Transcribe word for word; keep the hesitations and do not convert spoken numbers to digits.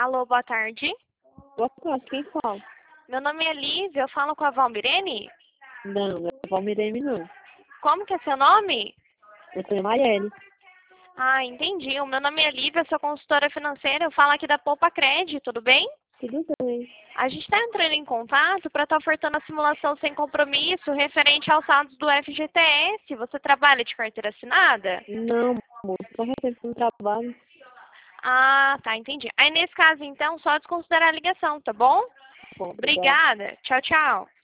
Alô, boa tarde. Boa tarde, quem fala? Meu nome é Lívia, eu falo com a Valmirene? Não, não é Valmirene, não. Como que é seu nome? Eu sou a Maiele. Ah, entendi. O meu nome é Lívia, eu sou consultora financeira, eu falo aqui da Poupa Cred, tudo bem? Tudo bem. A gente está entrando em contato para estar ofertando a simulação sem compromisso referente aos saldos do F G T S. Você trabalha de carteira assinada? Não, amor, só recebo no trabalho. Ah, tá, entendi. Aí nesse caso, então, só desconsiderar a ligação, tá bom? Bom, obrigado. Obrigada. Tchau, tchau.